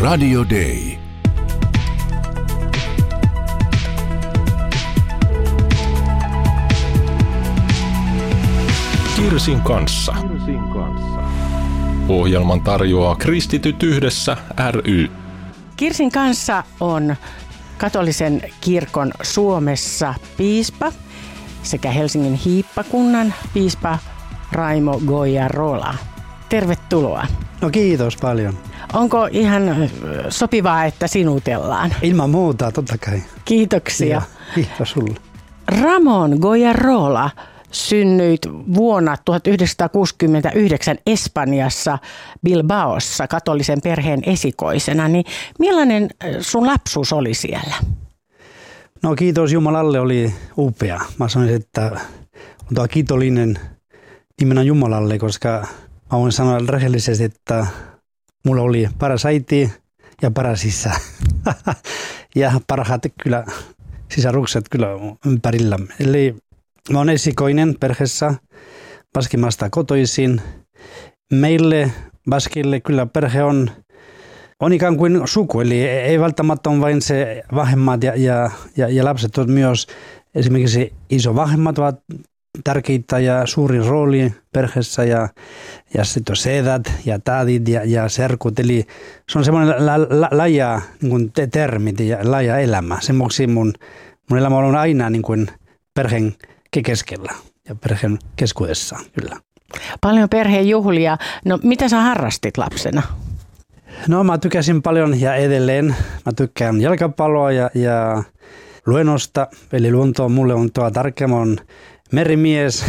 Radio Day. Kirsin kanssa. Ohjelman tarjoaa Kristityt yhdessä ry. Kirsin kanssa on katolisen kirkon Suomessa piispa sekä Helsingin hiippakunnan piispa Raimo Goiarola. Tervetuloa. No kiitos paljon. Onko ihan sopivaa, että sinutellaan? Ilman muuta, totta kai. Kiitoksia. Ja, kiitos sulle. Ramon Goiarola synnyit vuonna 1969 Espanjassa Bilbaossa katolisen perheen esikoisena. Niin millainen sun lapsuus oli siellä? No kiitos Jumalalle, oli upea. Mä sanoisin, että on kiitollinen nimenomaan Jumalalle, koska mä voin sanoa rehellisesti, että mulla oli paras äiti ja paras isä. Ja parhaat kyllä sisarukset kyllä ympärillä. Eli mä oon esikoinen perheessä Baskimaasta kotoisin. Meille Baskille kyllä perhe on ikään kuin suku, eli ei välttämättä on vain se vanhemmat ja lapset, on myös esimerkiksi isovanhemmat ovat tärkeitä ja suurin rooli perheessä ja sitten sedät ja tädit ja serkut, eli se on semmoinen laaja niin termit ja laaja elämä. Sen vuoksi mun elämä on aina niin kuin perheen keskellä ja perheen keskuudessa, kyllä. Paljon perheen juhlia. No mitä sä harrastit lapsena? No mä tykkäsin paljon ja edelleen. Mä tykkään jalkapalloa ja luennosta. Eli luonto mulle on tuo tärkeä. Mä oon merimies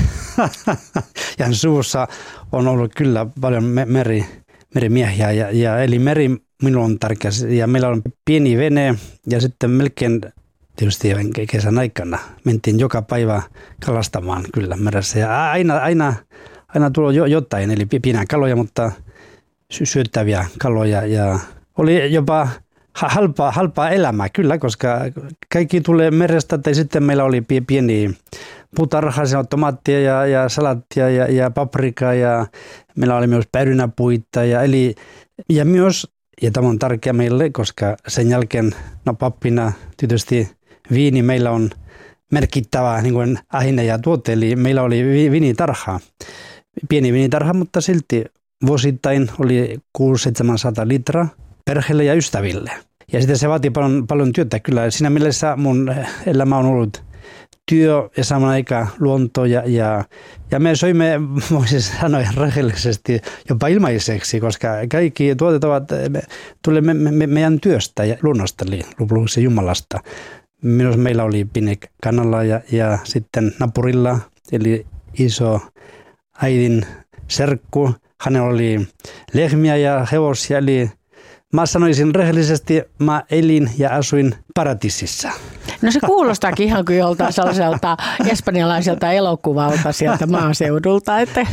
ja suussa on ollut kyllä paljon merimiehiä. Eli meri minulla on tärkeä. Ja meillä on pieni vene ja sitten melkein tietysti kesän aikana mentiin joka päivä kalastamaan kyllä meressä. Ja aina tuli jotain, eli pieniä kaloja, mutta syöttäviä kaloja. Ja oli jopa halpaa elämää kyllä, koska kaikki tulee merestä. Tai sitten meillä oli pieni puutarha, tomaattia ja salattia ja paprikaa. Ja meillä oli myös päärynäpuita. Ja myös, ja tämä on tärkeä meille, koska sen jälkeen pappina tietysti viini meillä on merkittävä niin kuin aine ja tuote, eli meillä oli viinitarha. Pieni viinitarha, mutta silti vuosittain oli 600-700 litraa perheelle ja ystäville. Ja sitten se vaatii paljon työtä kyllä. Siinä mielessä mun elämä on ollut työ ja saman aikaan luonto ja me söimme, voisin sanoa rehellisesti, jopa ilmaiseksi, koska kaikki tuotet tulee meidän työstä ja luonnosta, eli lopuksi Jumalasta. Myös meillä oli pieni kanalla ja sitten napurilla, eli iso äidin serkku. Hänellä oli lehmiä ja hevosia, eli mä sanoisin rehellisesti, mä elin ja asuin paratiisissa. No se kuulostaakin ihan kuin joltain sellaiselta espanjalaiselta elokuvalta sieltä maaseudulta. Että.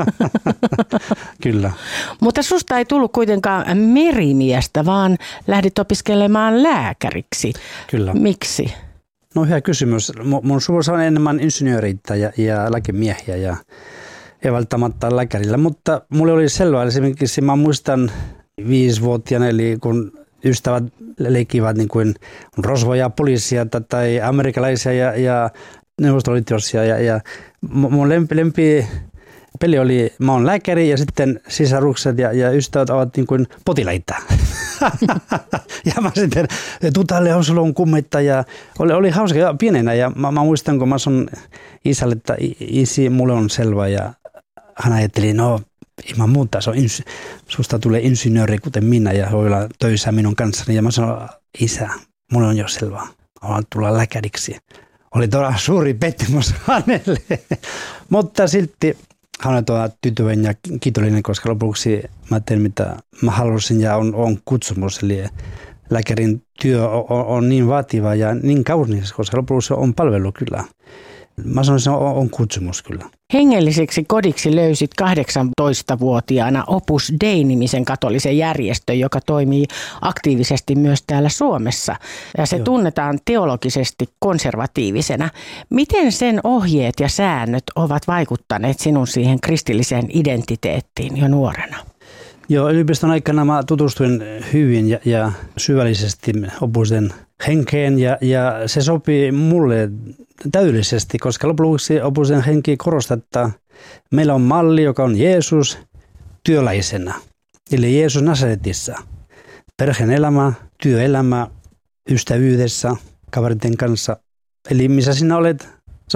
Kyllä. Mutta susta ei tullut kuitenkaan merimiestä, vaan lähdit opiskelemaan lääkäriksi. Kyllä. Miksi? No hyvä kysymys. Mun suvussa on enemmän insinööreitä ja lääkemiehiä ja ei välttämättä lääkärillä, mutta mulle oli selvää. Esimerkiksi mä muistan 5-vuotiaana, eli kun ystävät leikkivät niin kuin rosvoja, poliisia tai amerikkalaisia ja neuvostoliitossa. Ja mun lempi peli oli, mä oon lääkäri ja sitten sisarukset ja ystävät ovat niin kuin potilaita. Ja mä sitten tutalle on kummetta ja oli hauska ja pienenä. Ja mä muistan, kun mä sanon isälle, että isi, mulle on selvä ja hän ajatteli, no ilman muuta, susta tulee insinööri kuten minä ja voi olla töissä minun kanssani. Ja mä sanoin, isä, mulle on jo selvä, haluan tulla lääkäriksi. Oli todella suuri pettymys hänelle, mutta silti hän on todella tyytyväinen ja kiitollinen, koska lopuksi mä teen mitä mä halusin ja on kutsumus. Eli lääkärin työ on niin vaativa ja niin kaunis, koska lopuksi on palvelu kyllä. Mä sanoin, että se on kutsumus kyllä. Hengelliseksi kodiksi löysit 18-vuotiaana Opus Dei-nimisen katolisen järjestön, joka toimii aktiivisesti myös täällä Suomessa. Ja se tunnetaan teologisesti konservatiivisena. Miten sen ohjeet ja säännöt ovat vaikuttaneet sinun siihen kristilliseen identiteettiin jo nuorena? Joo, yliopiston aikana mä tutustuin hyvin ja syvällisesti Opus Dein henkeen ja se sopii mulle täydellisesti, koska lopuksi Opus Dein henki korostaa, että meillä on malli, joka on Jeesus työläisenä, eli Jeesus Nasaretissa. Perheen elämä, työelämä, ystävyydessä, kaveritten kanssa. Eli missä sinä olet,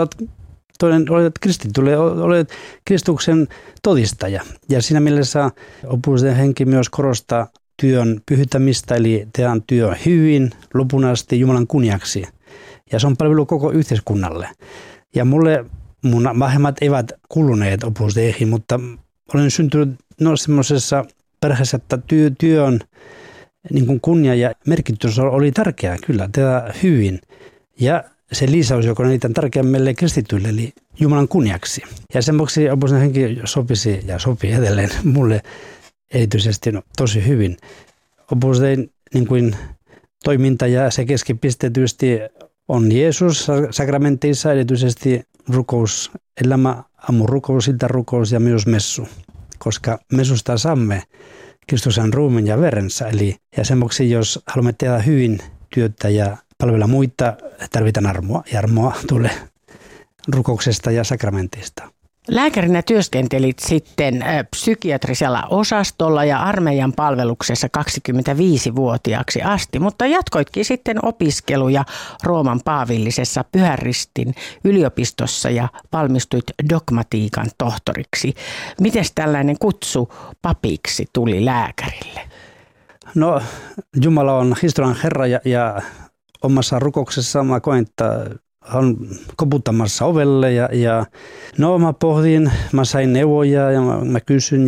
olet kristitty, olet Kristuksen todistaja. Ja siinä mielessä Opus Dein henki myös korostaa työn pyhittämistä, eli tehdään työ hyvin, lopun asti Jumalan kunniaksi. Ja se on palvelu koko yhteiskunnalle. Ja mulle mun vanhemmat eivät kuuluneet Opus Deihin, mutta olen syntynyt semmoisessa perheessä, että työn niin kuin kunnia ja merkitys oli tärkeää kyllä, tehdä hyvin. Ja se lisäys, joka on niitä tärkeä meille kristityille, eli Jumalan kunniaksi. Ja sen vuoksi Opus Dein henki sopisi ja sopii edelleen mulle erityisesti tosi hyvin. Opus Dein niin kuin toiminta ja se keskipiste tietysti on Jeesus sakramenteissa, erityisesti rukouselämä, aamurukous, iltarukous ja myös messu, koska messusta saamme Kristuksen ruumiin ja verensä. Ja sen vuoksi, jos haluamme tehdä hyvin työtä ja palvella muita, tarvitaan armoa. Ja armoa tulee rukouksesta ja sakramentista. Lääkärinä työskentelit sitten psykiatrisella osastolla ja armeijan palveluksessa 25-vuotiaaksi asti, mutta jatkoitkin sitten opiskeluja Rooman paavillisessa Pyhän Ristin yliopistossa ja valmistuit dogmatiikan tohtoriksi. Miten tällainen kutsu papiksi tuli lääkärille? No, Jumala on historian Herra ja omassa rukouksessa mä koen, että on koputtamassa ovelle ja mä pohdin, mä sain neuvoja ja mä kysyn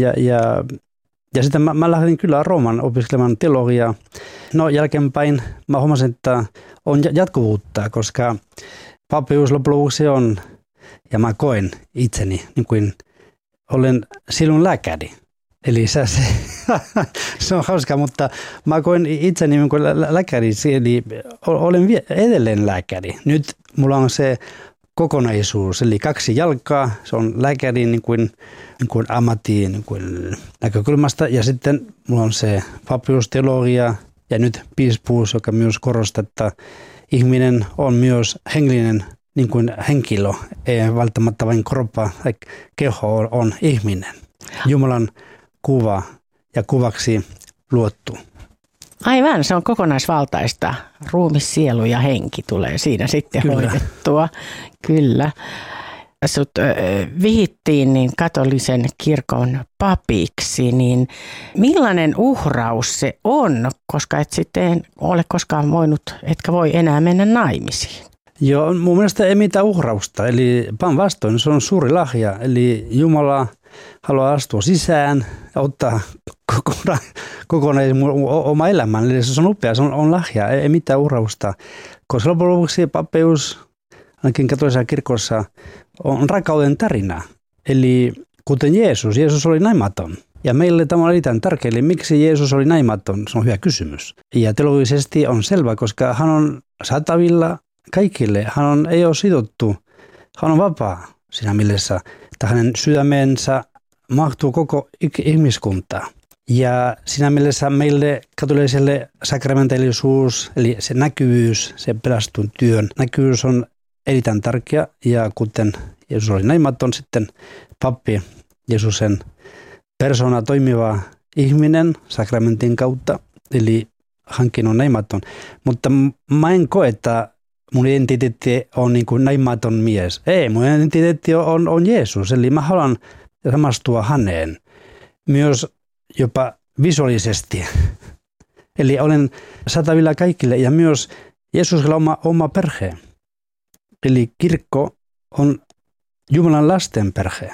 ja sitten mä lähdin kyllä Rooman opiskelemaan teologiaa. No jälkeenpäin mä huomasin, että on jatkuvuutta, koska papeus lopuksi on ja mä koen itseni niin kuin olen silloin lääkäri. Eli se on hauska, mutta mä koen itseni niin kuin lääkäri, eli olen edelleen lääkäri. Nyt mulla on se kokonaisuus, eli 2 jalkaa, se on lääkäri niin kuin ammattiin niin kuin näkökulmasta, ja sitten mulla on se papeusteologia ja nyt piispuus, joka myös korostaa, että ihminen on myös hengellinen niin kuin henkilö, ei välttämättä vain kroppa, keho on ihminen. Jumalan kuva ja kuvaksi luotu. Aivan, se on kokonaisvaltaista. Ruumis, sielu ja henki tulee siinä sitten hoidettua. Kyllä. Sut vihittiin niin katolisen kirkon papiksi, niin millainen uhraus se on, koska et sitten ole koskaan etkä voi enää mennä naimisiin? Joo, mun mielestä ei mitään uhrausta, eli päinvastoin se on suuri lahja, eli Jumala haluaa astua sisään ja ottaa kokonaan oma elämän. Eli se on upea, se on lahja, ei mitään uhrausta. Koska lopuksi papeus, ainakin katolisessa kirkossa, on rakkauden tarina. Eli kuten Jeesus oli naimaton. Ja meille tämä on erittäin tärkeä, eli miksi Jeesus oli naimaton, se on hyvä kysymys. Ja teologisesti on selvä, koska hän on saatavilla kaikille. Ei ole sidottu, hän on vapaa siinä mielessä, että hänen sydämensä mahtuu koko ihmiskuntaa. Ja siinä mielessä meille katoliselle sakramentallisuus, eli se näkyvyys, se pelastunut työn näkyvyys on erittäin tärkeä. Ja kuten Jeesus oli naimaton, sitten pappi, Jeesuksen persona toimiva ihminen sakramentin kautta, eli hänkin on naimaton. Mutta mä en koe, että mun identiteetti on niin kuin naimaton mies. Ei, mun identiteetti on Jeesus, eli mä haluan samastua häneen myös jopa visuaalisesti. Eli olen saatavilla kaikille ja myös Jeesuksella on oma perhe. Eli kirkko on Jumalan lasten perhe.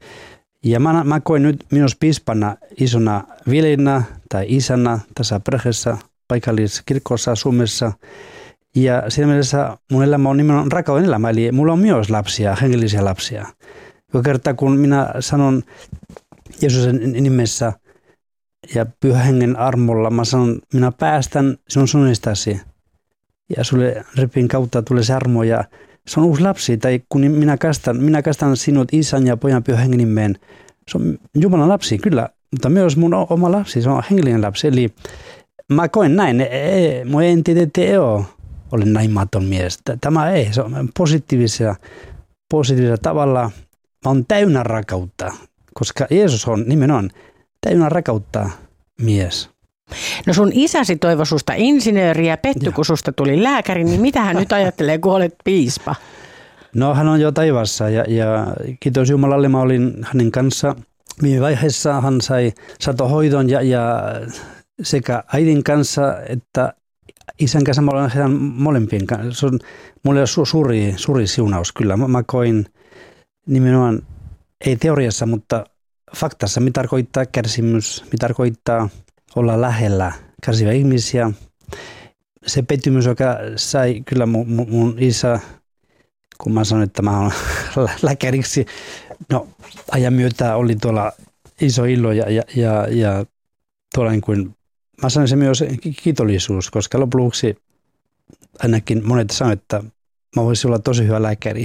Ja mä koen nyt myös piispana isona veljenä tai isänä tässä perheessä paikalliskirkossa Suomessa. Ja siinä mielessä mun elämä on nimenomaan rakkauden elämä, eli mulla on myös lapsia, hengellisiä lapsia. Joka kerta kun minä sanon Jeesuksen nimessä ja Pyhän Hengen armolla, mä sanon, minä päästän sinun suunnistasi ja sulle repin kautta tulee se armo ja se on uusi lapsi. Tai kun minä kastan sinut isän ja pojan Pyhän Hengen nimeen, se on Jumalan lapsi, kyllä mutta myös mun oma lapsi, se on hengellinen lapsi. Eli mä koen näin, mun entiteetti ei ole naimaton mies. Tämä ei, se on positiivisella tavalla. Mä oon täynnä rakkautta, koska Jeesus on nimenomaan täynnä rakkautta mies. No sun isäsi toivoi susta insinööriä, Petty, kun susta tuli lääkäri, niin mitä hän nyt ajattelee, kun olet piispa? No hän on jo taivaassa ja kiitos Jumalalle, mä olin hänen kanssa. Viime vaiheessa hän sai satohoidon ja sekä äidin kanssa että isän kanssa mä olen heidän molempien kanssa. Se on mulle suuri siunaus kyllä. Mä koin nimenomaan, ei teoriassa, mutta faktassa, mitä tarkoittaa kärsimys, mitä tarkoittaa olla lähellä kärsiviä ihmisiä. Se pettymys, joka sai kyllä mun isä, kun mä sanoin, että mä olen lääkäriksi, no ajan myötä oli tuolla iso ilo ja tuolla niin kuin, mä sanoin se myös kiitollisuus, koska lopuksi ainakin monet sanoivat, että mä voisin olla tosi hyvä lääkäri.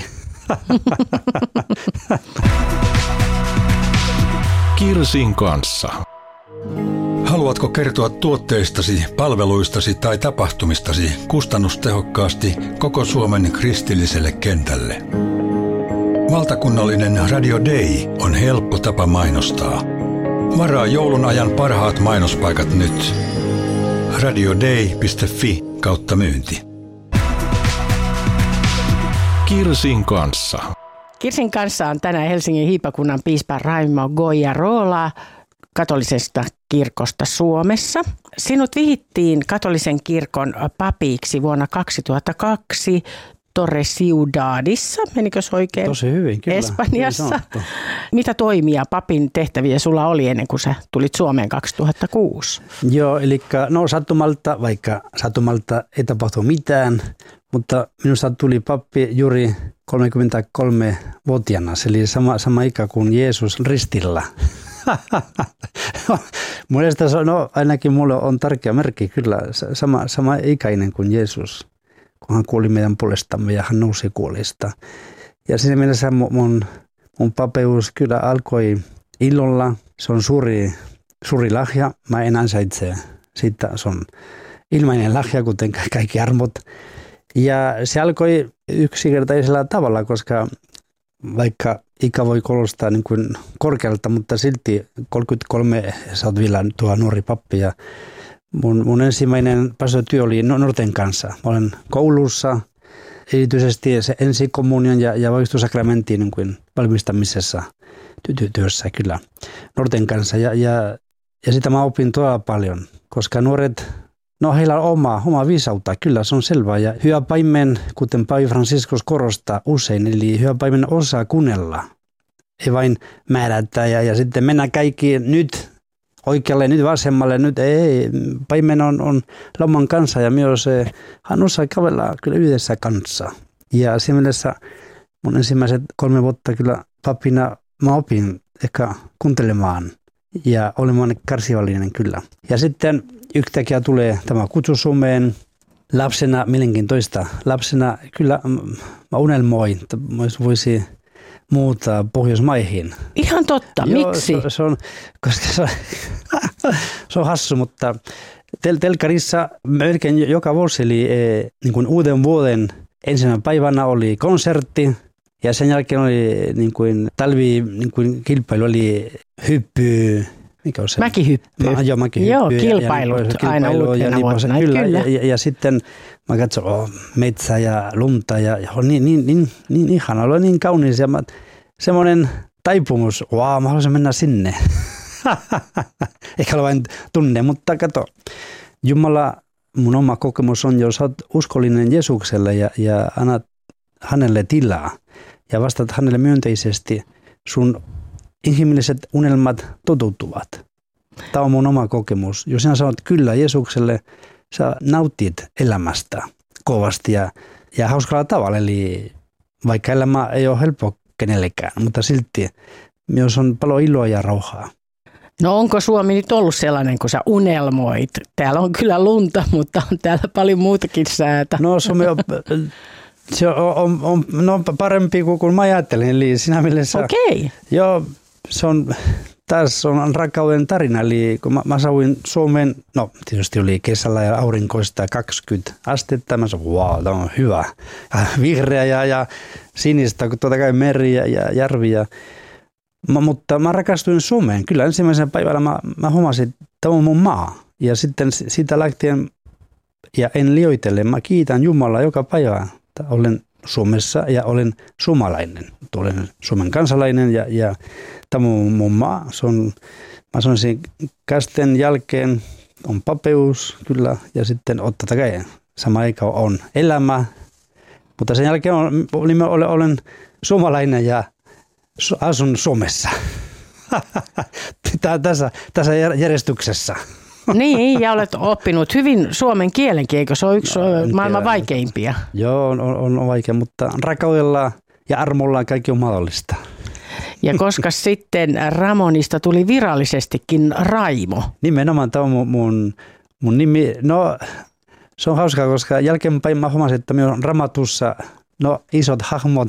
Kirsin kanssa. Haluatko kertoa tuotteistasi, palveluistasi tai tapahtumistasi kustannustehokkaasti koko Suomen kristilliselle kentälle? Valtakunnallinen Radio Day on helppo tapa mainostaa. Varaa joulun ajan parhaat mainospaikat nyt. radioday.fi/myynti. Kirsin kanssa. Kirsin kanssa on tänään Helsingin hiipakunnan piispa Raimo Goiarola katolisesta kirkosta Suomessa. Sinut vihittiin katolisen kirkon papiksi vuonna 2002 Torre Ciudadissa, menikö se oikein? Tosi hyvin, kyllä. Espanjassa. Mitä toimia papin tehtäviä sulla oli ennen kuin sä tulit Suomeen 2006? Joo, eli no sattumalta ei tapahtu mitään, mutta minusta tuli pappi juuri 33-vuotiaana, eli sama ikä kuin Jeesus ristillä. Mielestäni ainakin mulle on tärkeä merkki kyllä, sama ikäinen kuin Jeesus, kun hän kuoli meidän puolestamme ja hän nousi kuolista. Ja siinä mielessä mun papeus kyllä alkoi ilolla, se on suuri lahja, mä en ansaitse siitä, se on ilmainen lahja, kuten kaikki armot. Ja se alkoi yksinkertaisella tavalla, koska vaikka ikä voi kuulostaa niin kuin korkealta, mutta silti 33 sä oot vielä tuo nuori pappi. Ja mun ensimmäinen pastotyö oli nuorten kanssa. Mä olen koulussa, erityisesti se ensikommunion ja vahvistussakramentin niin kuin valmistamisessa työssä kyllä nuorten kanssa. Ja sitä mä opin todella paljon, koska nuoret, no heillä on oma viisautta, kyllä se on selvää. Ja hyvä paimen, kuten Paavi Franciscus korostaa usein, eli hyvä paimen osaa kuunnella. Ei vain määrätä ja sitten mennä kaikki nyt oikealle, nyt vasemmalle, nyt ei. Paimen on lauman kanssa ja myös hän osaa kävellä kyllä yhdessä kanssa. Ja siinä mielessä mun ensimmäiset 3 vuotta kyllä papina mä opin ehkä kuuntelemaan ja olemaan kärsivällinen kyllä. Ja sitten yhtäkkiä tulee tämä kutsu Suomeen. Lapsena mielenkiintoista. Lapsena kyllä mä unelmoin, että voisi muuttaa Pohjoismaihin. Ihan totta, miksi? Se on, koska se on hassu, mutta telkarissa melkein joka vuosi, eli niin kuin uuden vuoden ensimmäinen päivänä oli konsertti ja sen jälkeen oli niin kuin talvi niin kuin kilpailu, oli hyppy. Mikä on se? Mäkihyppy. Mäkihyppy. Joo, kilpailut aina uutena vuotena. Kyllä. Ja sitten mä katson metsää ja lunta ja niin ihana, oli niin kaunis ja semmoinen taipumus, mä haluaisin mennä sinne. Eikä ole vain tunne, mutta kato, Jumala, mun oma kokemus on, jos olet uskollinen Jeesukselle ja annat hänelle tilaa ja vastaat hänelle myönteisesti, sun inhimilliset unelmat toteutuvat. Tämä on mun oma kokemus. Jos sinä sanot kyllä Jeesukselle, sä nautit elämästä kovasti ja hauskalla tavalla. Eli vaikka elämä ei ole helppo kenellekään, mutta silti myös on paljon iloa ja rauhaa. No onko Suomi nyt ollut sellainen, kun sä unelmoit? Täällä on kyllä lunta, mutta on täällä paljon muutakin säätä. No Suomi on... Se on parempi kuin mä ajattelin, eli siinä mielessä... Okei. Joo, se on Tässä on rakkauden tarina, eli kun mä saavuin Suomeen, no tietysti oli kesällä ja aurinkoista 20 astetta, mä sanoin, wow, tämä on hyvä. Ja vihreä ja sinistä, kun totta kai meri ja järvi. Mutta mä rakastuin Suomeen. Kyllä ensimmäisenä päivällä mä huomasin, että tämä on mun maa. Ja sitten siitä lähtien, ja en liioitelle, mä kiitän Jumalaa joka päivä, että olen Suomessa ja olen suomalainen. Olen Suomen kansalainen ja tämä on mun maa. Mä sanoisin, kästen jälkeen on papeus kyllä ja sitten totta kai sama aika on elämä. Mutta sen jälkeen olen suomalainen ja asun Suomessa. Tässä järjestyksessä. Niin, ja olet oppinut hyvin suomen kielenkin, eikö se ole yksi maailman vaikeimpia? Joo, on vaikea, mutta rakkaudella ja armolla kaikki on mahdollista. Ja koska sitten Ramonista tuli virallisestikin Raimo? Nimenomaan tämä on mun nimi. No, se on hauskaa, koska jälkeenpäin mä huomasin, että minun Raamatussa isot hahmot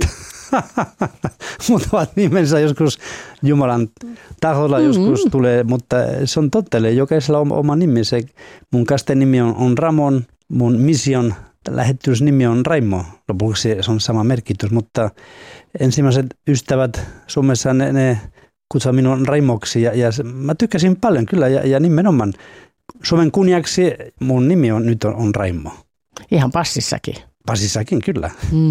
mutta nimensä joskus Jumalan taholla joskus tulee, mutta se on totta, jokaisella on oma nimi. Mun kasteen nimi on Ramon, mun mission lähetysnimi on Raimo. Lopuksi se on sama merkitys, mutta ensimmäiset ystävät Suomessa ne kutsuu minun Raimoksi ja mä tykkäsin paljon kyllä ja nimenomaan Suomen kunniaksi mun nimi nyt on Raimo. Ihan passissakin. Passissakin kyllä.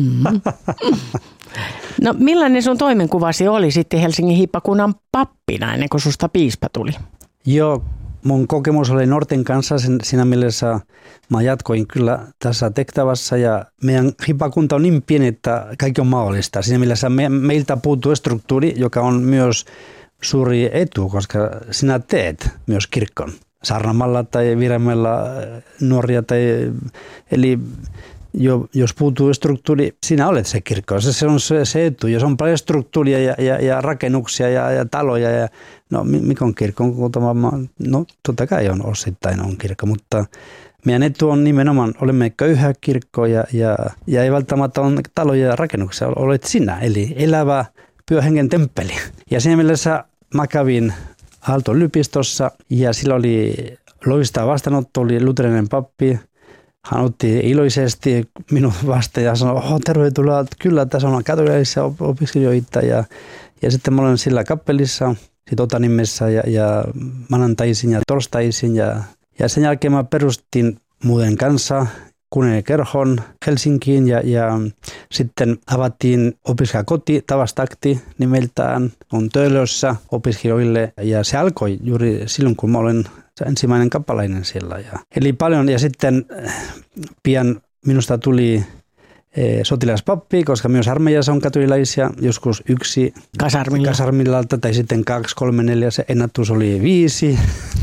No millainen sun toimenkuvasi oli sitten Helsingin hiippakunnan pappina ennen kuin susta piispa tuli? Joo, mun kokemus oli nuorten kanssa siinä mielessä mä jatkoin kyllä tässä tehtävässä ja meidän hiippakunta on niin pieni, että kaikki on mahdollista. Siinä mielessä meiltä puuttuu struktuuri, joka on myös suuri etu, koska sinä teet myös kirkon. Saarnamalla tai Viremellä nuoria eli jos puuttuu struktuuri, sinä olet se kirkko. Se on se etu. Jos on paljon struktuuria ja rakennuksia ja taloja. Mikä on kirkko? No totta kai on osittain on kirkko, mutta meidän etu on nimenomaan, olemme köyhä kirkko ja ei välttämättä on taloja ja rakennuksia. Olet sinä, eli elävä pyhähengen temppeli. Ja siinä mielessä mä kävin Aalto-yliopistossa ja sillä oli loistava vastaanotto, oli luterilainen pappi. Hän otti iloisesti minut vastaan ja sanoi, tervetuloa, kyllä tässä on katolilaisia opiskelijoita. Ja sitten mä olen sillä kappelissa, sit Otanimessa ja maanantaisin ja torstaisin. Ja sen jälkeen mä perustin muuten kanssa Kuningakerhon Helsinkiin ja sitten avattiin opiskelijakoti, Tavastakti nimeltään, on Töölössä opiskelijoille. Ja se alkoi juuri silloin, kun mä olen ensimmäinen kappalainen siellä. Eli paljon ja sitten pian minusta tuli sotilaspappi, koska myös armeijassa on katolilaisia, joskus 1 kasarmillalta tai sitten 2, 3, 4, se ennätys oli 5.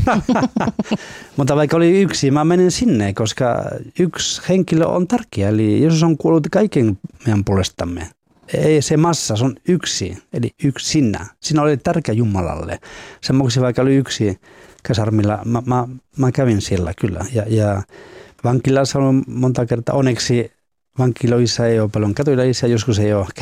Mutta vaikka oli 1, mä menin sinne, koska 1 henkilö on tärkeä, eli Jeesus on kuollut kaiken meidän puolestamme. Ei se massa, se on 1, eli sinä. Sinä olet tärkeä Jumalalle. Sen vuoksi vaikka oli 1 kasarmilla, mä kävin siellä kyllä. Ja vankilassa on monta kertaa, onneksi vankiloissa ei ole paljon katolilaisia, joskus ei ole.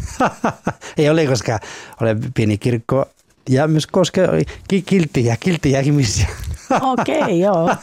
Ei ole, koska olen pieni kirkko ja myös koska kilttiä ihmisiä. Okei, joo.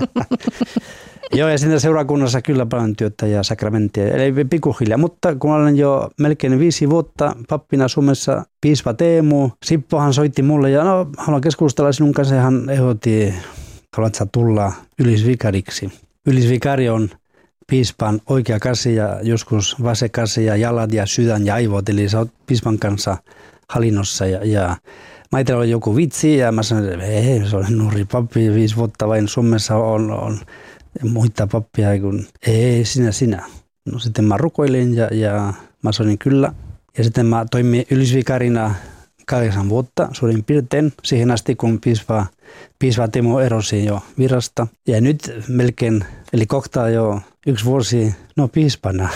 Joo, ja siinä seurakunnassa kyllä paljon työtä ja sakramenttia, eli pikkuhiljaa. Mutta kun olen jo melkein 5 vuotta pappina Suomessa, piispa Teemu, Sippohan soitti mulle ja haluan keskustella sinun kanssa. Hän ehdotti, haluatko tulla ylisvikariksi. Ylisvikari on piispan oikea käsi ja joskus vasen käsi ja jalat ja sydän ja aivot. Eli sä oot piispan kanssa hallinnossa ja mä itse oli joku vitsi ja mä sanoin, että ei, se on nuori pappi, 5 vuotta vain Suomessa on muita pappia kuin ei sinä. No sitten mä rukoilin ja mä sanoin kyllä. Ja sitten mä toimin ylisvikarina 8 vuotta suurin piirtein siihen asti, kun piispa Timo erosi jo virasta. Ja nyt melkein, eli kohta jo 1 vuosi, piispana.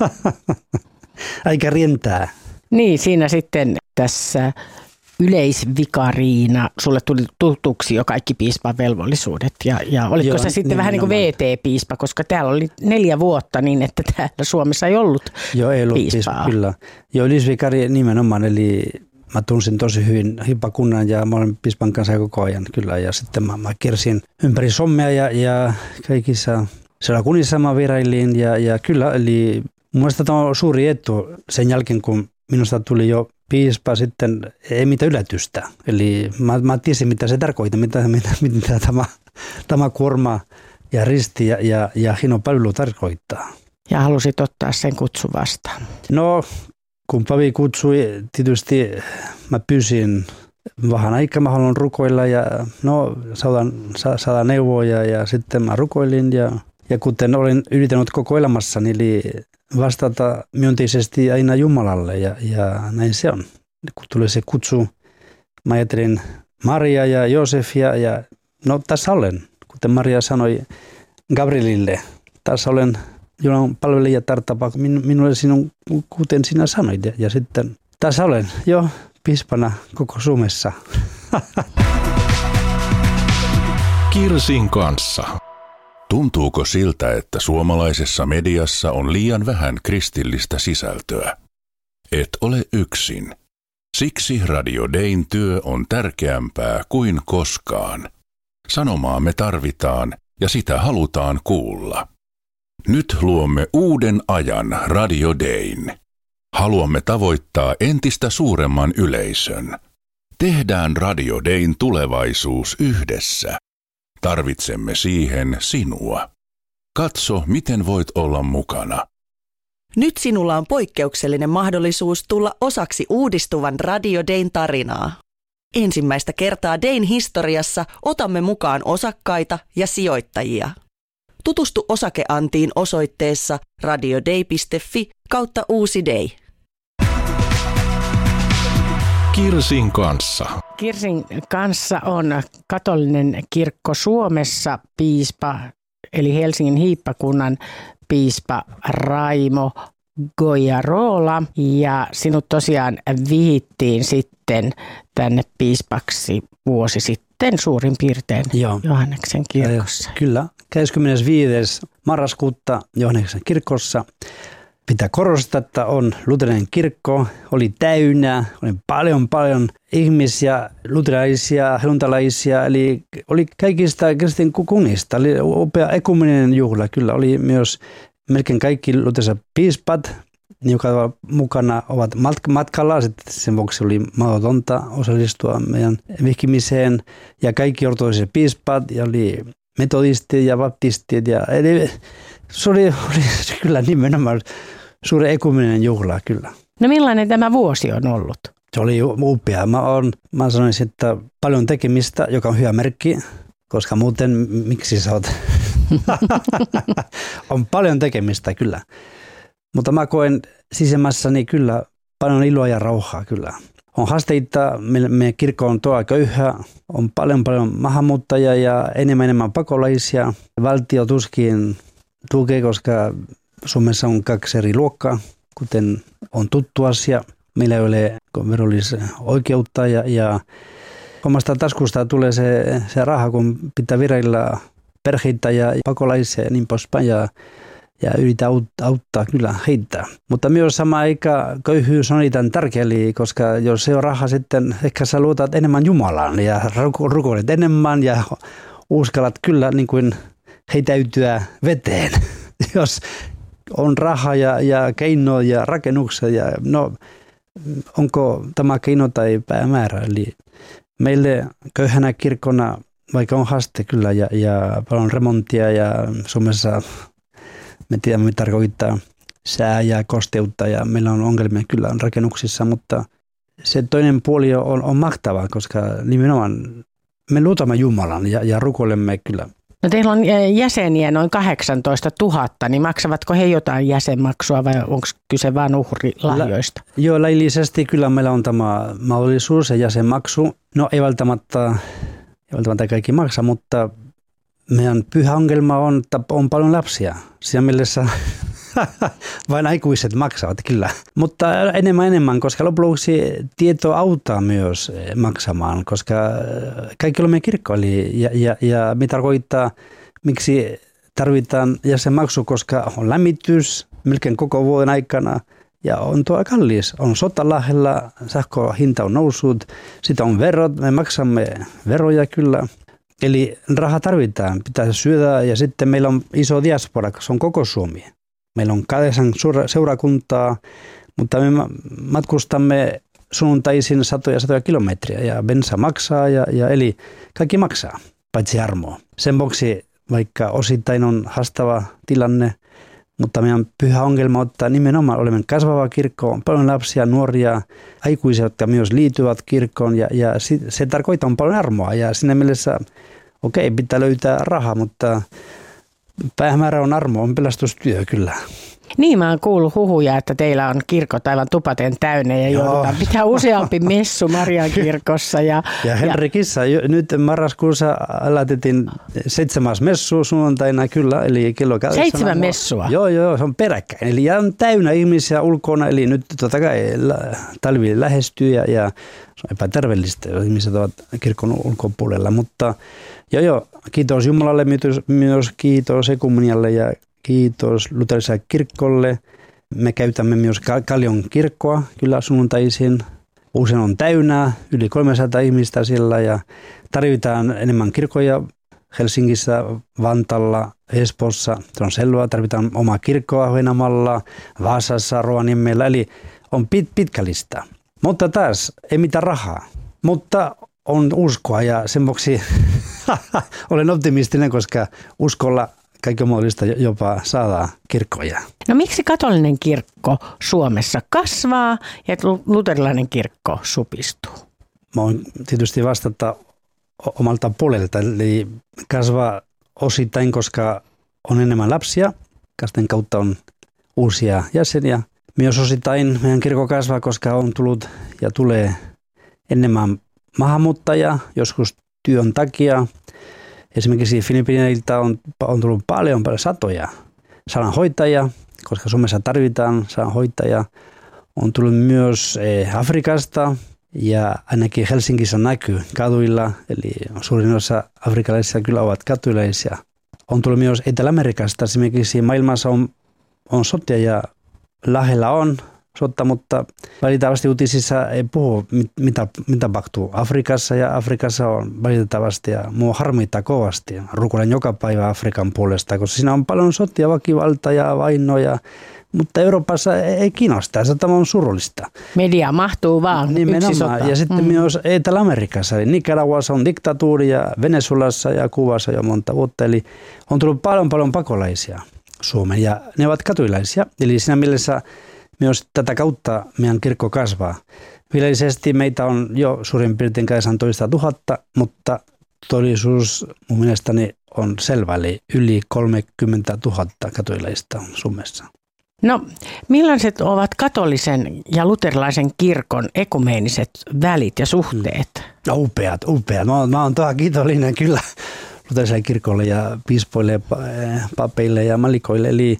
Aika rientää. Niin, siinä sitten tässä yleisvikariina sulle tuli tutuksi jo kaikki piispan velvollisuudet ja olitko se sitten vähän niin kuin VT-piispa, koska täällä oli 4 vuotta niin, että täällä Suomessa ei ollut piispaa. Kyllä. Joo, yleisvikari nimenomaan, eli mä tunsin tosi hyvin hiippakunnan ja mä olen piispan kanssa koko ajan kyllä. Ja sitten mä kiersin ympäri Suomea ja kaikissa seurakunnissa mä vierailin ja kyllä, eli mun mielestä tämä on suuri etu sen jälkeen, kun minusta tuli jo piispa sitten, ei mitään yllätystä. Eli mä tiesin, mitä se tarkoittaa, mitä tämä kuorma ja risti ja hieno palvelu tarkoittaa. Ja halusit ottaa sen kutsun vastaan? No, kun Pavi kutsui, tietysti mä pyysin vähän aikaa, mä haluan rukoilla ja no, saada neuvoja ja sitten mä rukoilin ja kuten olen yrittänyt koko elämässäni, eli vastata myönteisesti aina Jumalalle ja näin se on. Kun tulee se kutsu, mä ajattelin Maria ja Joosefia ja no tässä olen, kuten Maria sanoi Gabrielille, tässä olen Jumalan palvelija tarttapa minulle sinun, kuten sinä sanoit ja sitten tässä olen jo piispana koko Suomessa. Kirsin kanssa. Tuntuuko siltä, että suomalaisessa mediassa on liian vähän kristillistä sisältöä? Et ole yksin. Siksi Radio Dayn työ on tärkeämpää kuin koskaan. Sanomaa me tarvitaan ja sitä halutaan kuulla. Nyt luomme uuden ajan Radio Dayn. Haluamme tavoittaa entistä suuremman yleisön. Tehdään Radio Dayn tulevaisuus yhdessä. Tarvitsemme siihen sinua. Katso, miten voit olla mukana. Nyt sinulla on poikkeuksellinen mahdollisuus tulla osaksi uudistuvan Radio Dayn tarinaa. Ensimmäistä kertaa Dayn historiassa otamme mukaan osakkaita ja sijoittajia. Tutustu osakeantiin osoitteessa radioday.fi/uusi day. Kirsin kanssa. Kirsin kanssa on katolinen kirkko Suomessa piispa, eli Helsingin hiippakunnan piispa Raimo Goiarola. Ja sinut tosiaan vihittiin sitten tänne piispaksi vuosi sitten suurin piirtein Johanneksen kirkossa. Kyllä, 25. marraskuuta Johanneksen kirkossa. Pitää korostaa, että on luterilainen kirkko, oli täynnä, oli paljon ihmisiä, luterilaisia, helluntalaisia, eli oli kaikista kristin kunnista. Oli upea ekumeninen juhla, kyllä oli myös melkein kaikki luterilaiset piispat, jotka mukana ovat matkalla, sen vuoksi oli mahdotonta osallistua meidän vihkimiseen, ja kaikki ortodokset piispat, ja oli metodistit ja baptistit, eli se oli kyllä nimenomaan suuri ekumeninen juhla, kyllä. No millainen tämä vuosi on ollut? Se oli upea. Mä sanoisin, että paljon tekemistä, joka on hyvä merkki, koska muuten miksi sä oot? On paljon tekemistä, kyllä. Mutta mä koen sisemmässäni kyllä paljon iloa ja rauhaa, kyllä. On haasteita, meidän kirkko on toa köyhä, on paljon maahanmuuttajia ja enemmän pakolaisia. Valtio tuskin tukee, koska Suomessa on 2 eri luokkaa, kuten on tuttu asia. Meillä ei ole verollisoikeutta ja omasta taskusta tulee se raha, kun pitää vireillä perheitä ja pakolaisia ja niin poispäin ja yrittää auttaa kyllä heitä. Mutta myös sama aika köyhyys on niitä tärkeä, koska jos se on raha sitten, ehkä sä luotat enemmän Jumalaan ja rukoilet enemmän ja uskallat kyllä niin kuin heitäytyä veteen, jos on raha ja keino ja rakennuksia ja no onko tämä keino tai päämäärä. Eli meille köyhänä kirkkona, vaikka on haaste kyllä ja paljon remonttia ja Suomessa me tiedämme, mitä tarkoittaa sää ja kosteutta ja meillä on ongelmia kyllä rakennuksissa, mutta se toinen puoli on mahtavaa, koska nimenomaan me luotamme Jumalan ja rukoilemme kyllä. No teillä on jäseniä noin 18 000, niin maksavatko he jotain jäsenmaksua vai onko kyse vain uhrilahjoista? Joo, laillisesti kyllä meillä on tämä mahdollisuus ja jäsenmaksu. No ei välttämättä kaikki maksa, mutta meidän pyhä ongelma on, että on paljon lapsia. Siinä mielessä vain aikuiset maksavat kyllä. Mutta enemmän, koska lopuksi tieto auttaa myös maksamaan, koska kaikki olemme kirkko. Ja mitä tarkoittaa, miksi tarvitaan jäsenmaksu, koska on lämmitys melkein koko vuoden aikana ja on tuo kallis. On sota lähellä, sähköhinta on noussut, sitten on verot, me maksamme veroja kyllä. Eli rahaa tarvitaan, pitää syödä ja sitten meillä on iso diaspora, se on koko Suomi. Meillä on 8 seurakuntaa, mutta me matkustamme sunnuntaisin satoja kilometriä ja bensa maksaa ja eli kaikki maksaa, paitsi armo. Sen vuoksi vaikka osittain on haastava tilanne, mutta meidän pyhä ongelma ottaa nimenomaan, olemme kasvava kirkko, on paljon lapsia, nuoria, aikuisia, jotka myös liittyvät kirkkoon ja se tarkoittaa paljon armoa ja siinä mielessä pitää löytää rahaa, mutta päämäärä on armo, on pelastustyö kyllä. Niin, mä oon kuullut huhuja, että teillä on kirkot aivan tupaten täynnä ja joudutaan pitää useampi messu Marian kirkossa. Ja Henrikissä nyt marraskuussa aloitettiin 7. messu sunnuntaina kyllä, eli kello 8. 7 messua? Joo, se on peräkkäin. Eli on täynnä ihmisiä ulkona, eli nyt totta kai talvi lähestyy ja se on epäterveellistä, jos ihmiset ovat kirkon ulkopuolella. Mutta kiitos Jumalalle, myös kiitos ekumenialle ja kiitos luterilaiselle kirkolle. Me käytämme myös Kallion kirkkoa kyllä sunnuntaisin. Usein on täynnä, yli 300 ihmistä siellä ja tarvitaan enemmän kirkkoja Helsingissä, Vantaalla, Espoossa. Se on selvä, tarvitaan omaa kirkkoa Ahvenanmaalla, Vaasassa, Rovaniemellä, eli on pitkä lista. Mutta taas ei mitään rahaa, mutta on uskoa ja sen vuoksi olen optimistinen, koska uskolla kaikki mahdollista jopa saada kirkkoja. No miksi katolinen kirkko Suomessa kasvaa ja luterilainen kirkko supistuu? Mä oon tietysti vastata omalta puolelta, eli kasvaa osittain, koska on enemmän lapsia. Kasten kautta on uusia jäseniä. Myös osittain meidän kirkko kasvaa, koska on tullut ja tulee enemmän maahanmuuttajia, joskus työn takia. Esimerkiksi Filippiineiltä on tullut paljon satoja sairaanhoitajia, koska Suomessa tarvitaan sairaanhoitajia. On tullut myös Afrikasta ja ainakin Helsingissä näkyy kaduilla, eli suurin osa afrikalaisia kyllä ovat katolilaisia. On tullut myös Etelä-Amerikasta, esimerkiksi maailmassa on sotia ja lähellä on sota, mutta valitettavasti uutisissa ei puhu, mitä tapahtuu Afrikassa ja Afrikassa on valitettavasti ja mua harmittaa kovasti. Rukoilen joka päivä Afrikan puolesta, koska siinä on paljon sotia, väkivaltaa ja vainoja, mutta Euroopassa ei kiinnosta. Se on surullista. Media mahtuu vaan yksi sota. Ja sitten myös Etelä-Amerikassa, eli Nicaraguassa on diktatuuri ja Venezuelassa ja Kuubassa jo monta vuotta. Eli on tullut paljon pakolaisia Suomeen ja ne ovat katolilaisia. Eli siinä mielessä myös tätä kautta meidän kirkko kasvaa. Virallisesti meitä on jo suurin piirtein 18 000, mutta todellisuus mun mielestäni on selvä, eli yli 30 000 katolilaista Suomessa. No, millaiset ovat katolisen ja luterilaisen kirkon ekumeeniset välit ja suhteet? Upeat. Mä oon tosi kiitollinen kyllä luterilaiselle kirkolle ja piispoille, papeille ja malikoille. Eli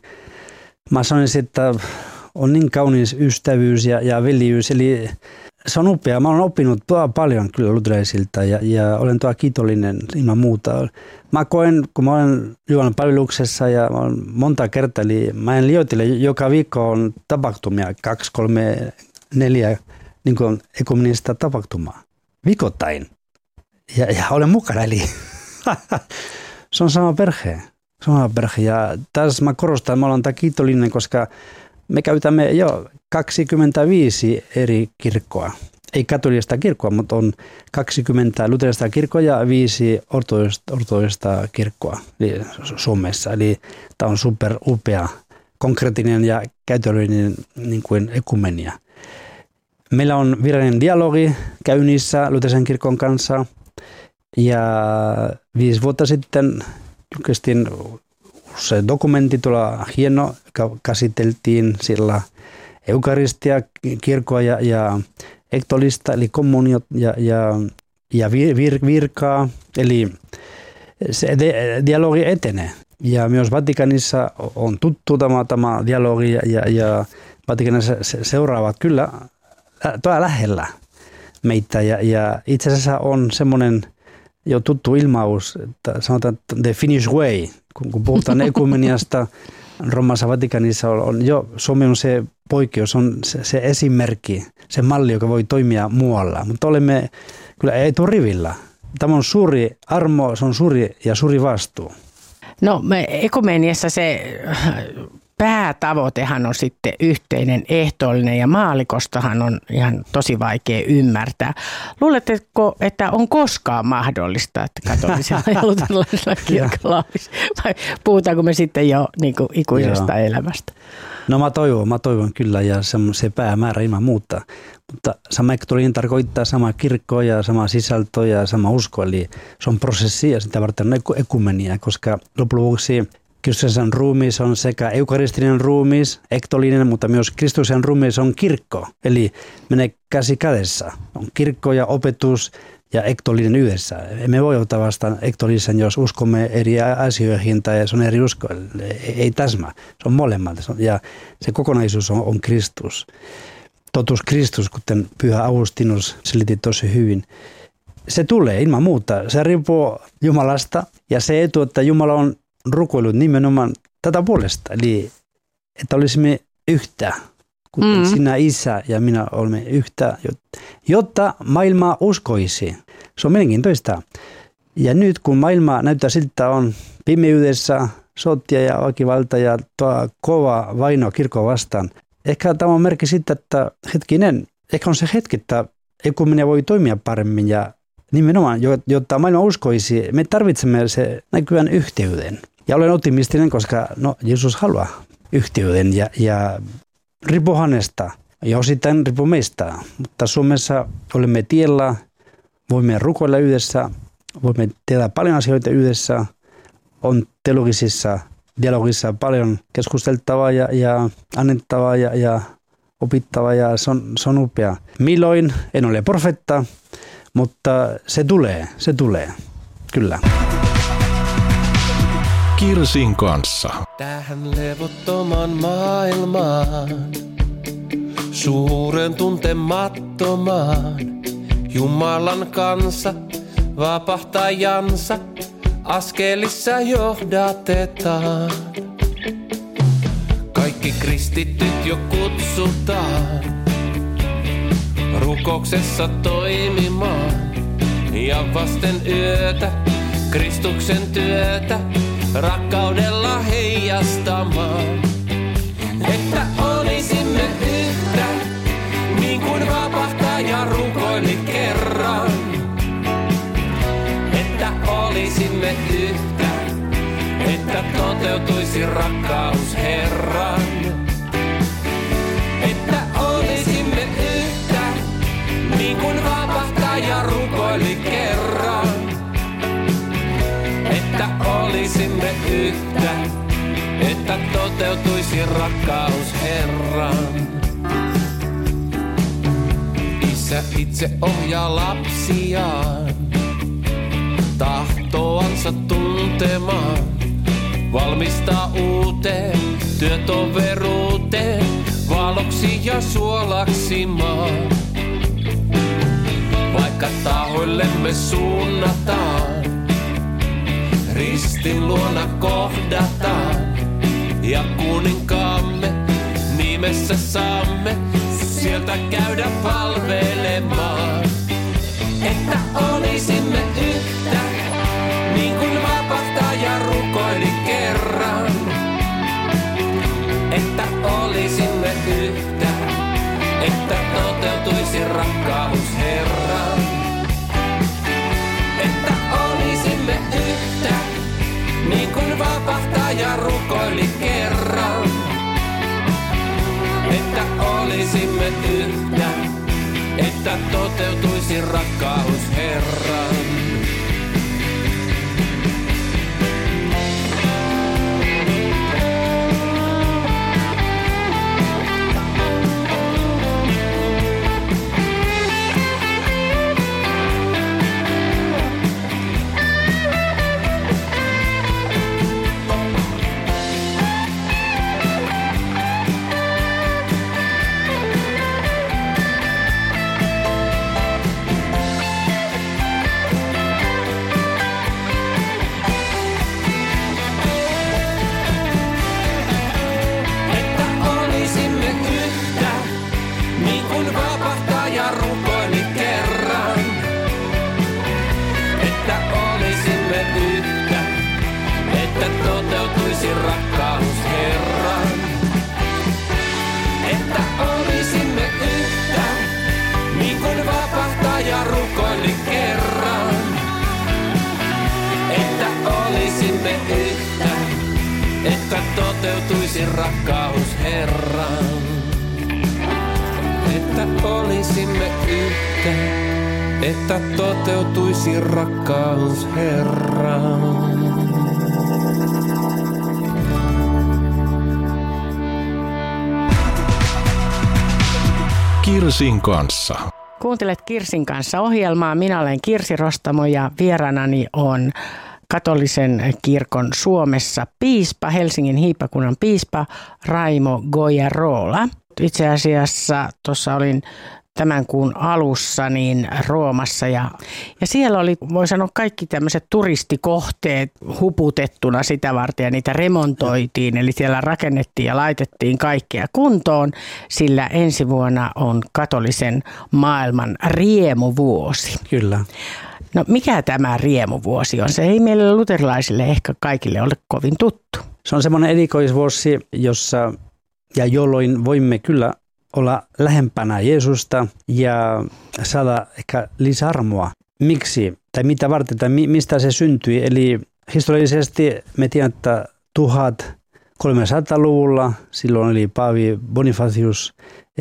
mä sanoisin, että on niin kaunis ystävyys ja veljiys, eli se on upea. Mä olen oppinut paljon kyllä luterilaisilta ja olen kiitollinen ilman muuta. Mä koen, kun mä olen Jumalan palveluksessa ja mä olen monta kertaa, eli mä en liioitele, joka viikko on tapahtumia, 2, 3, 4 niin kuin ekumenista tapahtumaa viikoittain. Ja olen mukana, eli se on sama perhe. Ja tässä mä korostan, että mä olen kiitollinen, koska me käytämme jo 25 eri kirkkoa. Ei katolista kirkkoa, mutta on 20 luterilaista kirkkoa ja 5 ortodoksista kirkkoa Suomessa. Eli tämä on super upea, konkreettinen ja käytännöllinen niin kuin ekumenia. Meillä on virallinen dialogi käynnissä luterilaisen kirkon kanssa. Ja 5 vuotta sitten julkaistiin se dokumentti tuolla hieno, käsiteltiin sillä eukaristia, kirkkoa ja ektolista, eli kommuniot ja virkaa, eli se dialogi etenee. Ja myös Vatikanissa on tuttu tämä dialogi ja Vatikanissa seuraavat kyllä tuolla lähellä meitä ja itse asiassa on semmoinen jo tuttu ilmaus, että sanotaan the Finnish way, kun puhutaan ekumeniasta, Roomassa Vatikanissa on jo, Suomi on se poikkeus, on se esimerkki, se malli, joka voi toimia muualla. Mutta olemme kyllä eturivillä. Tämä on suuri armo, se on suuri vastuu. No ekumeniassa se päätavoitehan on sitten yhteinen, ehtoollinen ja maalikostahan on ihan tosi vaikea ymmärtää. Luuletteko, että on koskaan mahdollista, että katolisella ja luterilaisella kirkolla olisi? Vai puhutaanko me sitten jo niin kuin ikuisesta elämästä? No mä toivon kyllä ja se päämäärä ilman muuta. Mutta sama ehtoollinen tarkoittaa sama kirkkoa ja sama sisältöä ja sama usko. Eli se on prosessi ja sitä varten on ekumenia, koska lopuksi Kristuksen ruumis on sekä eukaristinen ruumis, ehtoollinen, mutta myös Kristuksen ruumis on kirkko. Eli menee käsi kädessä. On kirkko ja opetus ja ehtoollinen yhdessä. Emme voi ottaa vastaan ehtoollisen, jos uskomme eri asioihin tai se on eri usko. Ei täsmä. Se on molemmat. Ja se kokonaisuus on Kristus. Totuus Kristus, kuten Pyhä Augustinus selitti tosi hyvin. Se tulee ilman muuta. Se riippuu Jumalasta ja se etu, että Jumala on rukoillut nimenomaan tätä puolesta. Eli että olisimme yhtä, kuten sinä Isä ja minä olemme yhtä, jotta maailma uskoisi. Se on mielenkiintoista. Ja nyt kun maailma näyttää siltä on pimeydessä, sotia ja väkivalta ja kova vaino kirkkoa vastaan, ehkä tämä on merkki siitä, että ehkä on se hetki, että ekumenia voi toimia paremmin ja nimenomaan, jotta maailma uskoisi, me tarvitsemme se näkyvän yhteyden. Ja olen optimistinen, koska Jeesus haluaa yhteyden ja riippuu hänesta ja osittain riippuu meistä. Mutta Suomessa olemme tiellä, voimme rukoilla yhdessä, voimme tehdä paljon asioita yhdessä, on teologisissa dialogissa paljon keskusteltavaa ja annettavaa ja opittavaa ja se on upea. Milloin en ole profetta, mutta se tulee, kyllä. Kirsin kanssa. Tähän levottoman maailmaan, suuren tuntemattomaan, Jumalan kanssa, vapahtajansa, askelissa johdatetaan. Kaikki kristityt jo kutsutaan, rukouksessa toimimaan, ja vasten yötä, Kristuksen työtä, rakkaudella heijastamaan. Että olisimme yhtä, niin kuin vapahtaja rukoili kerran. Että olisimme yhtä, että toteutuisi rakkaus Herran. Että olisimme yhtä, niin kuin vapahtaja rukoili kerran. Että olisimme yhtä, että toteutuisi rakkaus Herran. Isä itse ohjaa lapsiaan, tahtoansa tuntemaan, valmistaa uuteen työtoveruuteen, valoksi ja suolaksi maan. Vaikka tahoillemme suunnataan, ristin luona kohdataan, ja kuninkaamme nimessä saamme sieltä käydä palvelemaan. Että olisimme yhtä, niin kuin vapahtaja rukoili kerran. Että olisimme yhtä, että toteutuisi rakkaus Herran. Että olisimme yhtä, niin kuin vapahtaja rukoili kerran. Että olisimme yhtä, että toteutuisi rakkaus Herran. yhtä, että toteutuisi rakkaus Herraan. Kirsin kanssa. Kuuntelet Kirsin kanssa ohjelmaa. Minä olen Kirsi Rostamo ja vieraanani on katolisen kirkon Suomessa piispa, Helsingin hiippakunnan piispa Raimo Goiarola. Itse asiassa tuossa olin tämän kuun alussa niin Roomassa ja siellä oli, voi sanoa, kaikki tämmöiset turistikohteet huputettuna sitä varten ja niitä remontoitiin. Eli siellä rakennettiin ja laitettiin kaikkea kuntoon, sillä ensi vuonna on katolisen maailman riemuvuosi. Kyllä. No mikä tämä riemuvuosi on? Se ei meille luterilaisille ehkä kaikille ole kovin tuttu. Se on semmoinen erikoisvuosi, jossa ja jolloin voimme kyllä olla lähempänä Jeesusta ja saada ehkä lisäarmoa. Miksi tai mitä varten tai mistä se syntyi? Eli historiallisesti me tiedämme, että 1300-luvulla silloin oli Paavi Bonifacius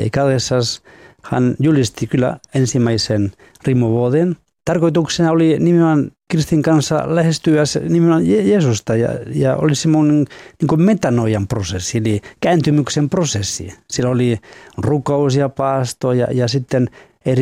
XII. Hän julisti kyllä ensimmäisen riemuvuoden. Tarkoituksena oli nimenomaan kristin kanssa lähestyä nimenomaan Jeesusta ja oli semmoinen niin metanoian prosessi, eli kääntymyksen prosessi. Siellä oli rukous ja paasto ja sitten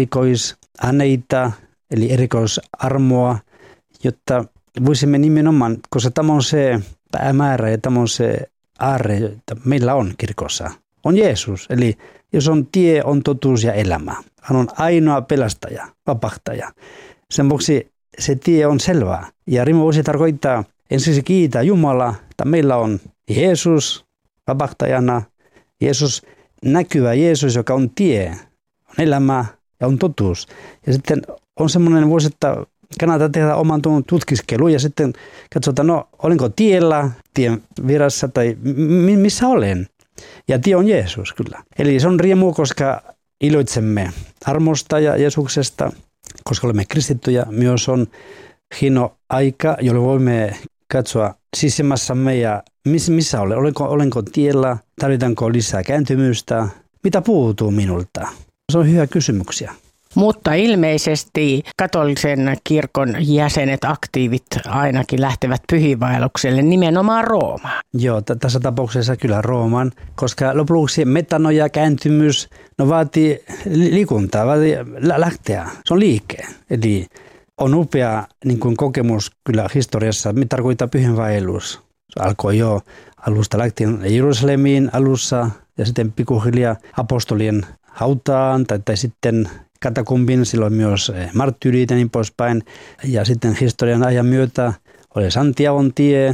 erikoisaneita, eli erikoisarmoa, jotta voisimme nimenomaan, koska tämä on se päämäärä ja tämä on se aarre, jota meillä on kirkossa, on Jeesus. Eli jos on tie, on totuus ja elämä. Hän on ainoa pelastaja, vapahtaja. Sen vuoksi se tie on selvää. Ja riemuvuosi tarkoittaa ensiksi kiittää Jumalaa, että meillä on Jeesus vapahtajana. Jeesus, näkyvä Jeesus, joka on tie, on elämä ja on totuus. Ja sitten on semmoinen vuosi, että kannattaa tehdä oman tutkiskelu ja sitten katsotaan, no olenko tiellä, tien virassa tai missä olen. Ja tie on Jeesus kyllä. Eli se on riemu, koska iloitsemme armosta ja Jeesuksesta, koska olemme kristittyjä. Myös on hieno aika, jolloin voimme katsoa sisimmässämme ja missä olen. Olenko tiellä, tarvitaanko lisää kääntymystä, mitä puuttuu minulta. Se on hyvä kysymyksiä. Mutta ilmeisesti katolisen kirkon jäsenet, aktiivit ainakin lähtevät pyhiinvaellukselle nimenomaan Roomaan. Joo, tässä tapauksessa kyllä Roomaan, koska lopuksi metanoja, kääntymys, vaatii liikuntaa, vaatii lähteä. Se on liike. Eli on upea niin kuin kokemus kyllä historiassa, mitä tarkoittaa pyhiinvaellus. Se alkoi jo alusta lähtien Jerusalemiin alussa ja sitten pikkuhiljaa apostolien hautaan tai sitten katakombin, silloin myös marttyyrit ja niin poispäin. Ja sitten historian ajan myötä oli Santiagon tie,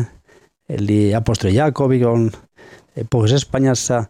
eli apostoli Jaakobi on Pohjois-Espanjassa.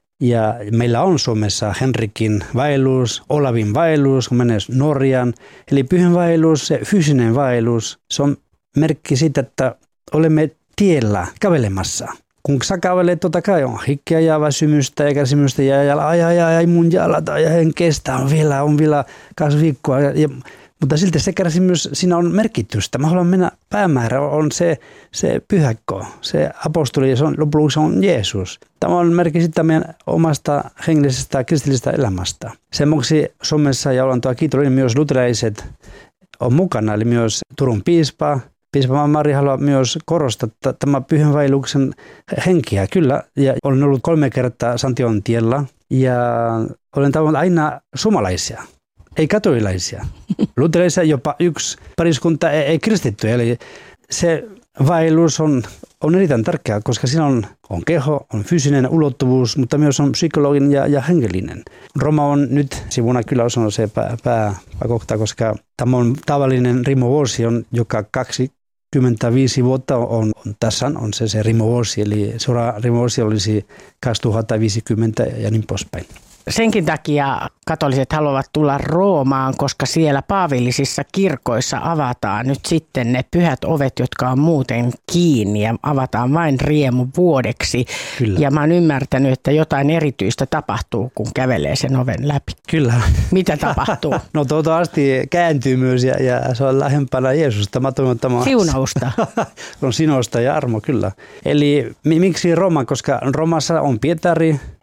Ja meillä on Suomessa Henrikin vaellus, Olavin vaellus, kun menee Norjaan. Eli pyhänvaellus, se fyysinen vaellus, se on merkki siitä, että olemme tiellä kävelemässä. Kun sä kävelet, totta kai on hikkeä ja väsymystä ja kärsimystä ja ai mun jalat ja en kestä, on vielä 2 viikkoa. Mutta silti se kärsimys, siinä on merkitystä. Mä haluan mennä, päämäärä on se pyhäkko, se apostoli ja se on, lopuksi on Jeesus. Tämä on merkki sitten meidän omasta hengellisestä kristillisestä elämästä. Sen vuoksi Suomessa ja ollaan kiitollinen myös luterilaiset on mukana, eli myös Turun piispa. Piispa Mari haluaa myös korostaa tämä pyhänvaelluksen henkiä, kyllä. Ja olen ollut 3 kertaa Santiagon tiellä ja olen tavannut aina suomalaisia, ei katolilaisia. Luterilaisia jopa yksi pariskunta ei kristitty, eli se vaellus on erittäin tärkeää, koska siinä on keho, on fyysinen ulottuvuus, mutta myös on psykologinen ja hengellinen. Roma on nyt sivuna kyllä osana se pääkohta, koska tämä on tavallinen riemuvuosi, joka 25 vuotta on tässä on se riemuvuosi, eli seuraava riemuvuosi olisi 2050 ja niin poispäin. Senkin takia katoliset haluavat tulla Roomaan, koska siellä paavillisissa kirkoissa avataan nyt sitten ne pyhät ovet, jotka on muuten kiinni ja avataan vain riemuvuodeksi. Kyllä. Ja mä oon ymmärtänyt, että jotain erityistä tapahtuu, kun kävelee sen oven läpi. Kyllä. Mitä tapahtuu? No toivottavasti kääntyy myös ja se on lähempänä Jeesusta. Mä toivon, että siunausta. On sinusta ja armo, kyllä. Eli miksi Rooma? Koska Roomassa on Pietari,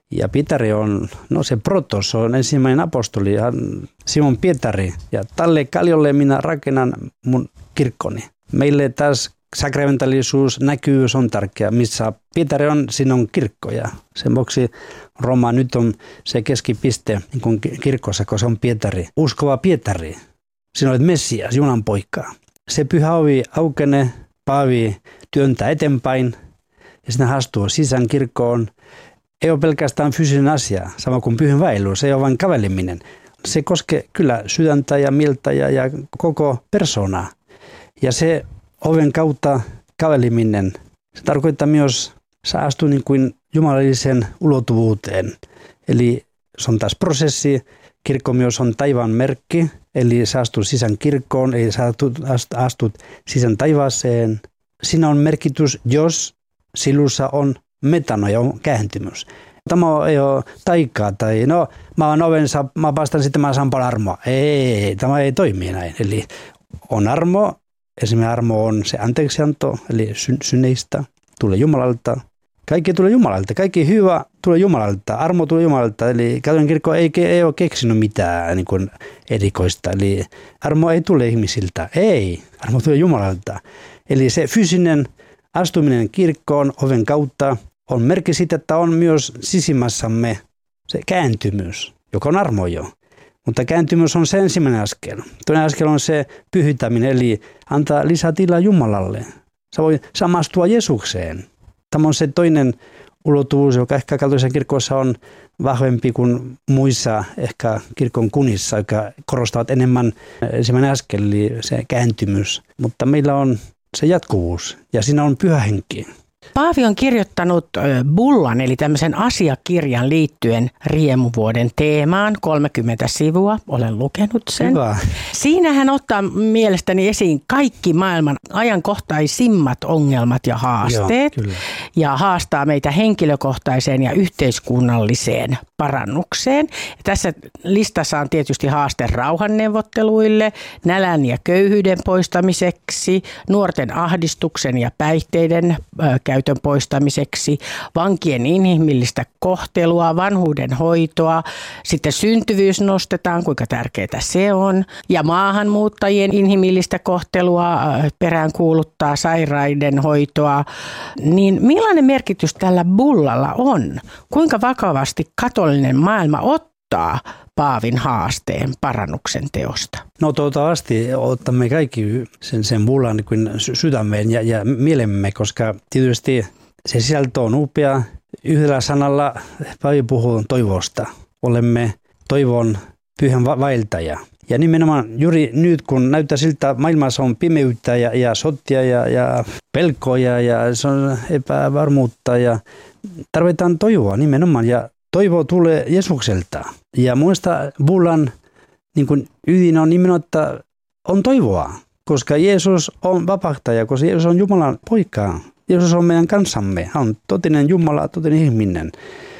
Ja Pietari on, se protos, on ensimmäinen apostoli, Simon Pietari. Ja tälle kaljolle minä rakennan mun kirkkoni. Meille taas sakramentalisuus, näkyvyys on tärkeä. Missä Pietari on, siinä on kirkko. Ja sen vuoksi Roma nyt on se keskipiste niin kuin kirkossa, kun se on Pietari. Uskova Pietari. Sinä olet Messias, Jumalan poika. Se pyhä ovi aukenee, Paavi työntää eteenpäin ja sitten astuu sisään kirkkoon. Ei ole pelkästään fyysinen asia, sama kuin pyhänvaellus, se ei ole vain käveleminen. Se koskee kyllä sydäntä ja mieltä ja koko persoonaa. Ja se oven kautta käveleminen, se tarkoittaa myös, sä astuu niin kuin jumalallisen ulottuvuuteen. Eli se on taas prosessi, kirkko myös on taivaan merkki, eli sä astut sisään kirkkoon, eli sä astut sisään taivaaseen. Siinä on merkitys, jos sinussa on metanoja, on kääntymys. Tämä ei ole taikaa tai mä oon ovensa, mä päästän sitten mä saan paljon armoa. Ei, tämä ei toimi näin. Eli on armo, esimerkiksi armo on se anteeksianto, eli synneistä tulee Jumalalta. Kaikki tulee Jumalalta, kaikki hyvä tulee Jumalalta, armo tulee Jumalalta. Eli katolinen kirkko ei ole keksinyt mitään niin kuin erikoista. Eli armo ei tule ihmisiltä, ei, armo tulee Jumalalta. Eli se fyysinen astuminen kirkkoon oven kautta on merkki siitä, että on myös sisimmässämme se kääntymys, joka on armo jo. Mutta kääntymys on se ensimmäinen askel. Toinen askel on se pyhittäminen, eli antaa lisää tilaa Jumalalle. Sä voi samastua Jeesukseen. Tämä on se toinen ulottuvuus, joka ehkä katolisessa kirkossa on vahvempi kuin muissa ehkä kirkon kunnissa, jotka korostavat enemmän ensimmäinen askel, eli se kääntymys. Mutta meillä on se jatkuvuus ja siinä on pyhä henki. Paavi on kirjoittanut bullan, eli tämmöisen asiakirjan liittyen riemuvuoden teemaan, 30 sivua, olen lukenut sen. Hyvä. Siinä hän ottaa mielestäni esiin kaikki maailman ajankohtaisimmat ongelmat ja haasteet. Joo, ja haastaa meitä henkilökohtaiseen ja yhteiskunnalliseen parannukseen. Ja tässä listassa on tietysti haaste rauhanneuvotteluille, nälän ja köyhyyden poistamiseksi, nuorten ahdistuksen ja päihteiden käytön poistamiseksi, vankien inhimillistä kohtelua, vanhuuden hoitoa, sitten syntyvyys nostetaan, kuinka tärkeää se on, ja maahanmuuttajien inhimillistä kohtelua peräänkuuluttaa, sairaiden hoitoa. Niin millainen merkitys tällä bullalla on? Kuinka vakavasti katolinen maailma ottaa Paavin haasteen parannuksen teosta? No toivottavasti otamme kaikki sen bullan niin sydämeen ja mielemme, koska tietysti se sisältö on upea. Yhdellä sanalla Paavi puhuu toivosta. Olemme toivon pyhän vaeltaja. Ja nimenomaan juuri nyt, kun näyttää siltä, maailmassa on pimeyttä ja sotia ja pelkoja ja se on epävarmuutta ja tarvitaan toivoa nimenomaan ja toivo tulee Jeesukselta. Ja muista bullan niin kuin ydin on nimenomaan, että on toivoa, koska Jeesus on vapahtaja, koska Jeesus on Jumalan poika. Jeesus on meidän kanssamme. Hän on totinen Jumala, totinen ihminen.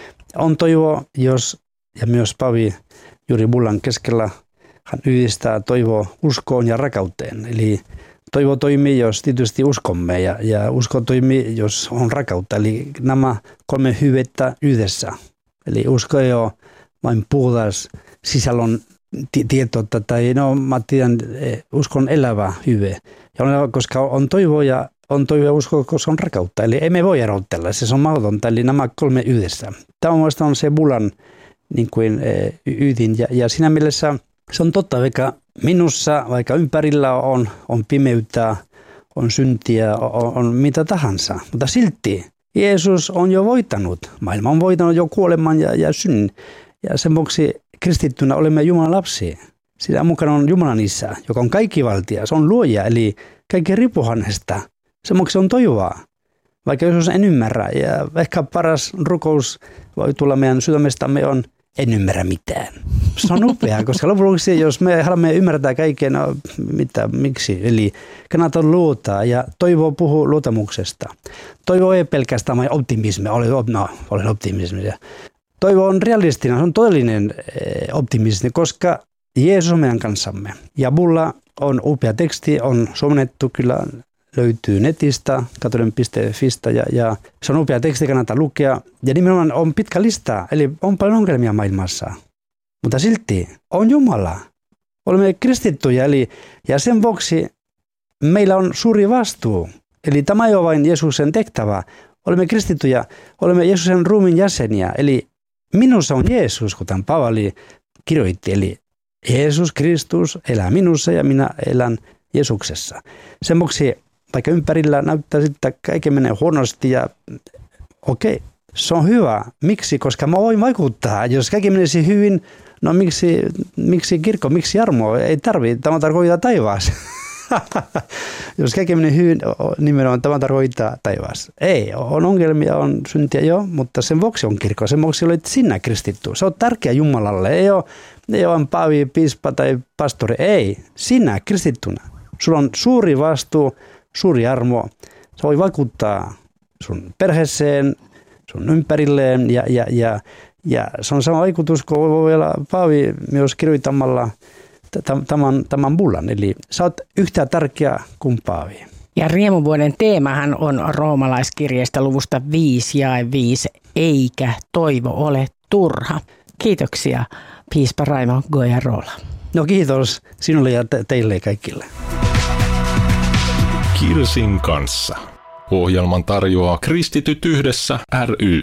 On toivo, ja myös Paavi juuri bullan keskellä, hän yhdistää toivoa uskoon ja rakkauteen. Eli toivo toimii, jos tietysti uskomme ja usko toimii, jos on rakkautta. Eli nämä 3 hyvettä yhdessä. Eli usko ei ole vain puhdas sisällön tieto, tai mä tiedän, uskon elävä hyve. Ja koska on toivo ja usko, koska on rakkautta. Eli emme voi erotella, se on mahdotonta. Eli nämä 3 yhdessä. Tämä on se bullan niin kuin ydin. Ja siinä mielessä se on totta, vaikka minussa, vaikka ympärillä on pimeyttä, on syntiä, on mitä tahansa. Mutta silti Jeesus on jo voittanut. Maailma on voittanut jo kuoleman ja synnin. Ja sen vuoksi kristittynä olemme Jumalan lapsia. Siinä mukana on Jumalan isä, joka on kaikkivaltia. Se on luoja, eli kaikki riippuu hänestä. Sen vuoksi on toivoa. Vaikka Jeesus en ymmärrä. Ja ehkä paras rukous voi tulla meidän sydämestämme on, en ymmärrä mitään. Se on upea, koska lopuksi, jos me haluamme ymmärtää kaiken, miksi? Eli kannattaa luottaa ja toivo puhuu luottamuksesta. Toivo ei pelkästään vain optimismi, olen optimismi. Toivo on realistinen, se on todellinen optimismi, koska Jeesus on meidän kanssamme. Ja bulla on upea teksti, on suomennettu kyllä löytyy netistä, katolinen.fistä ja se on upea teksti, kannattaa lukea. Ja nimenomaan on pitkä lista, eli on paljon ongelmia maailmassa. Mutta silti on Jumala. Olemme kristittyjä, ja sen vuoksi meillä on suuri vastuu. Eli tämä ei ole vain Jeesuksen tehtävä. Olemme kristittyjä, olemme Jeesuksen ruumiin jäseniä. Eli minussa on Jeesus, kuten Paavali kirjoitti. Eli Jeesus Kristus elää minussa ja minä elän Jeesuksessa. Sen vuoksi vaikka ympärillä näyttää sitten, että kaikki menee huonosti ja okei, se on hyvä. Miksi? Koska mä voin vaikuttaa. Jos kaikki menisi hyvin, no miksi kirkko, miksi armo? Ei tarvitse, tämä tarkoittaa taivaas. Jos kaikki menee hyvin, nimenomaan tämä tarkoittaa taivaas. Ei, on ongelmia, on syntiä jo, mutta sen vuoksi on kirkko. Sen vuoksi olet sinä kristitty. Se on tärkeä Jumalalle. Ei ole paavi, piispa tai pastori. Ei, sinä kristittynä. Sulla on suuri vastuu, suuri armo. Se voi vaikuttaa sun perheeseen, sun ympärilleen ja se on sama vaikutus kuin voi olla paavi myös kirjoittamalla tämän bullan. Eli sä oot yhtä tärkeä kuin paavi. Ja riemuvuoden teemahan on roomalaiskirjeestä luvusta 5 jae 5, eikä toivo ole turha. Kiitoksia, piispa Raimo Gojarola. No kiitos sinulle ja teille kaikille. Kirsin kanssa. Ohjelman tarjoaa Kristityt yhdessä ry.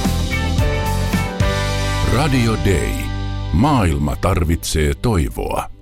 Radio Day. Maailma tarvitsee toivoa.